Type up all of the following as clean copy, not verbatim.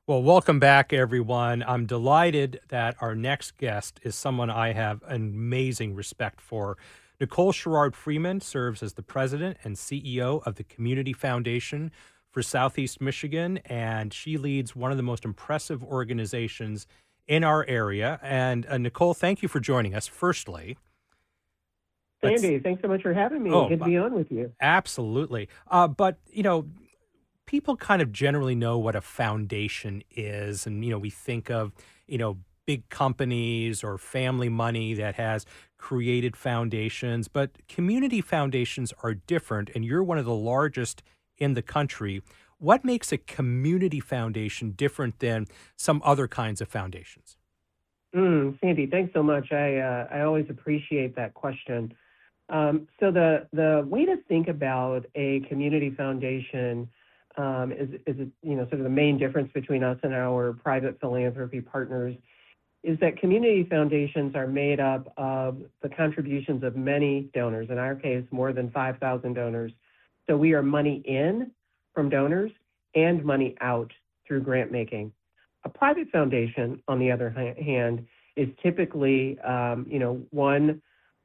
Well, welcome back, everyone. I'm delighted that our next guest is someone I have an amazing respect for. Nicole Sherrard Freeman serves as the president and CEO of the Community Foundation for Southeast Michigan, and she leads one of the most impressive organizations in our area. And Nicole, thank you for joining us, firstly. Let's, Sandy, thanks so much for having me. oh, Good to be on with you. absolutely. But people kind of generally know what a foundation is. And, we think of, big companies or family money that has created foundations, but community foundations are different. And you're one of the largest in the country. What makes a community foundation different than some other kinds of foundations? Sandy, thanks so much. I always appreciate that question. So the way to think about a community foundation is sort of the main difference between us and our private philanthropy partners is that community foundations are made up of the contributions of many donors. In our case, more than 5,000 donors. So we are money in from donors and money out through grant making. A private foundation, on the other hand, is typically, one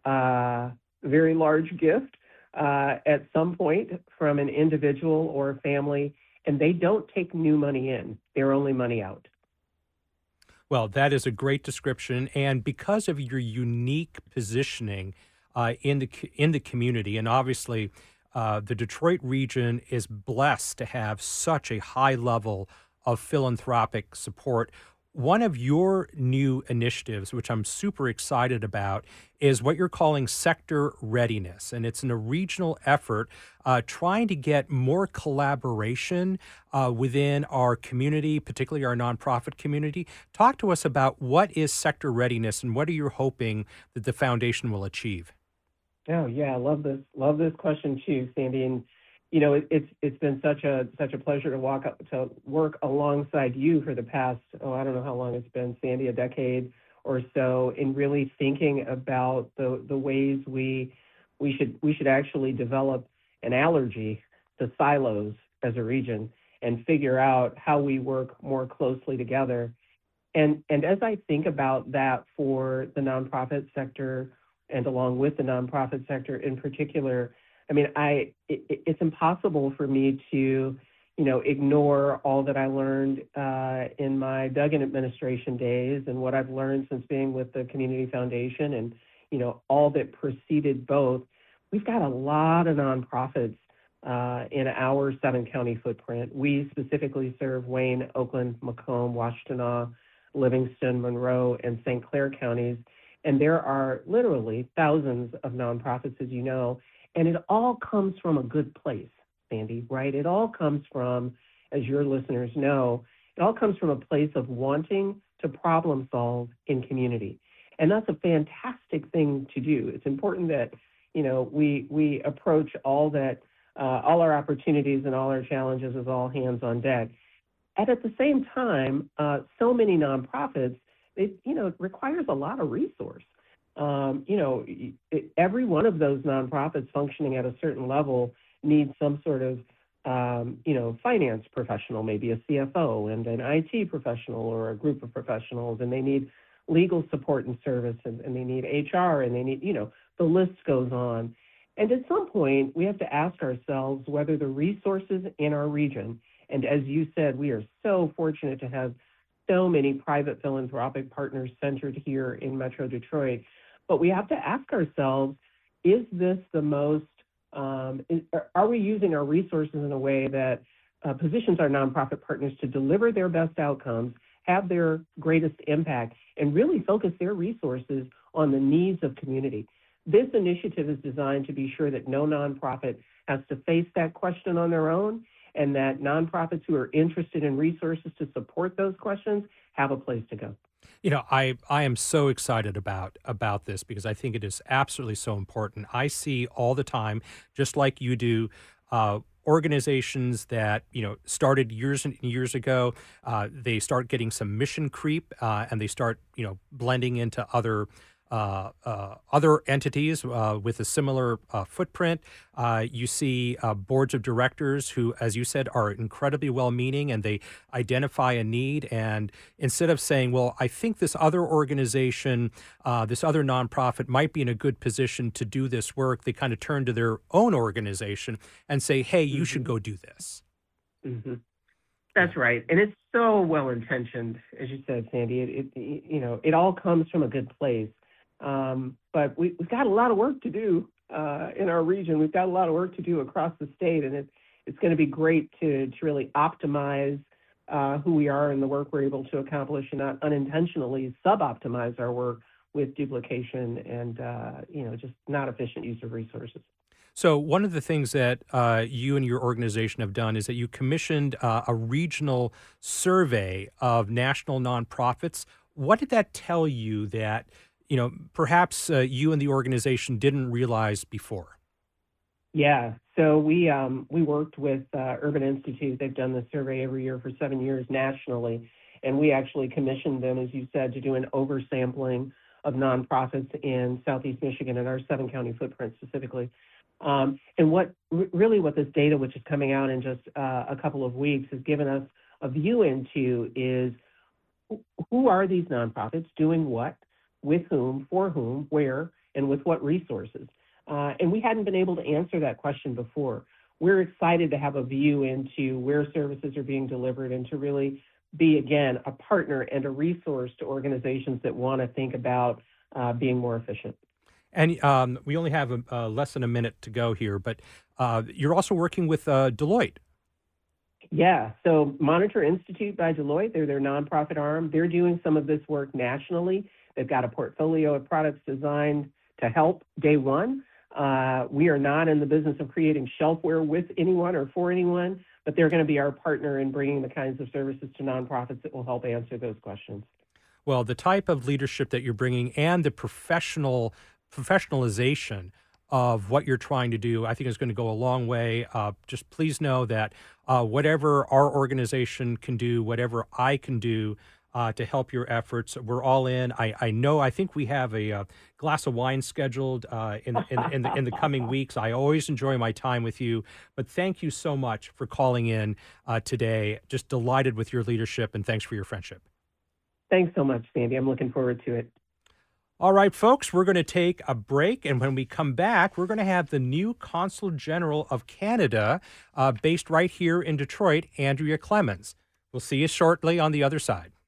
very large gift at some point from an individual or a family, and they don't take new money in. They're only money out. Well, that is a great description, and because of your unique positioning in the community, and obviously the Detroit region is blessed to have such a high level of philanthropic support. One of your new initiatives, which I'm super excited about, is what you're calling sector readiness. And it's in a regional effort trying to get more collaboration within our community, particularly our nonprofit community. Talk to us about what is sector readiness and what are you hoping that the foundation will achieve? Oh yeah, I love this question too, Sandy. And it's been such a pleasure to to work alongside you for the past, I don't know how long it's been, Sandy, a decade or so, in really thinking about the ways we should actually develop an allergy to silos as a region and figure out how we work more closely together. And as I think about that for the nonprofit sector and along with the nonprofit sector in particular, I mean, it's impossible for me to, ignore all that I learned in my Duggan administration days and what I've learned since being with the Community Foundation and, all that preceded both. We've got a lot of nonprofits in our 7-county footprint. We specifically serve Wayne, Oakland, Macomb, Washtenaw, Livingston, Monroe, and St. Clair counties. And there are literally thousands of nonprofits, as you know, and it all comes from a good place, Sandy, right? It all comes from, as your listeners know, it all comes from a place of wanting to problem solve in community. And that's a fantastic thing to do. It's important that, we approach all our opportunities and all our challenges as all hands on deck. And at the same time, so many nonprofits, it requires a lot of resource. Every one of those nonprofits functioning at a certain level needs some sort of, finance professional, maybe a CFO and an IT professional or a group of professionals, and they need legal support and service, and they need HR, and they need, the list goes on. And at some point, we have to ask ourselves whether the resources in our region, and as you said, we are so fortunate to have so many private philanthropic partners centered here in Metro Detroit. But we have to ask ourselves, is this the most, are we using our resources in a way that positions our nonprofit partners to deliver their best outcomes, have their greatest impact, and really focus their resources on the needs of community? This initiative is designed to be sure that no nonprofit has to face that question on their own, and that nonprofits who are interested in resources to support those questions have a place to go. I am so excited about this because I think it is absolutely so important. I see all the time, just like you do, organizations that started years and years ago. They start getting some mission creep, and they start blending into other other entities with a similar footprint. You see boards of directors who, as you said, are incredibly well-meaning, and they identify a need. And instead of saying, well, I think this other organization, this other nonprofit might be in a good position to do this work, they kind of turn to their own organization and say, hey, you should go do this. Mm-hmm. That's right. And it's so well-intentioned, as you said, Sandy. It all comes from a good place. But we've got a lot of work to do in our region. We've got a lot of work to do across the state, and it's going to be great to really optimize who we are and the work we're able to accomplish, and not unintentionally sub-optimize our work with duplication and just not efficient use of resources. So one of the things that you and your organization have done is that you commissioned a regional survey of national nonprofits. What did that tell you that perhaps you and the organization didn't realize before? Yeah, so we worked with Urban Institute. They've done this survey every year for 7 years nationally, and we actually commissioned them, as you said, to do an oversampling of nonprofits in Southeast Michigan and our 7-county footprint specifically. And what this data, which is coming out in just a couple of weeks, has given us a view into is who are these nonprofits doing what, with whom, for whom, where, and with what resources. And we hadn't been able to answer that question before. We're excited to have a view into where services are being delivered and to really be, again, a partner and a resource to organizations that want to think about being more efficient. And we only have less than a minute to go here, but you're also working with Deloitte. Yeah, so Monitor Institute by Deloitte, they're their nonprofit arm. They're doing some of this work nationally. They've got a portfolio of products designed to help day one. We are not in the business of creating shelfware with anyone or for anyone, but they're going to be our partner in bringing the kinds of services to nonprofits that will help answer those questions. Well, the type of leadership that you're bringing and the professionalization of what you're trying to do, I think is going to go a long way. Just please know that whatever our organization can do, whatever I can do to help your efforts, we're all in. I think we have a glass of wine scheduled in the coming weeks. I always enjoy my time with you, but thank you so much for calling in today. Just delighted with your leadership, and thanks for your friendship. Thanks so much, Sandy. I'm looking forward to it. All right, folks, we're going to take a break, and when we come back, we're going to have the new Consul General of Canada, based right here in Detroit, Andrea Clemens. We'll see you shortly on the other side.